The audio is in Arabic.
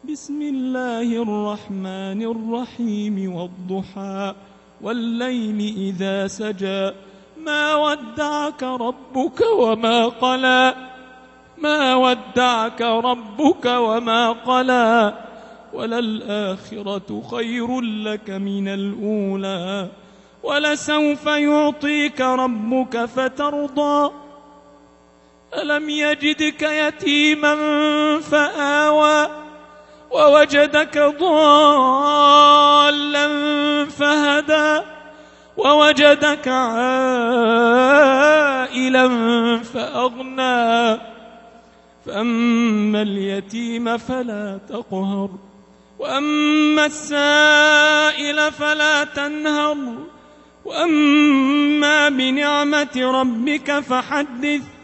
بسم الله الرحمن الرحيم والضحى والليل إذا سجى ما ودعك ربك وما قلى ما ودعك ربك وما قلى وللآخرة خير لك من الأولى ولسوف يعطيك ربك فترضى ألم يجدك يتيما فآوى ووجدك ضالا فهدى ووجدك عائلا فأغنى فأما اليتيم فلا تقهر وأما السائل فلا تنهر وأما بنعمة ربك فحدث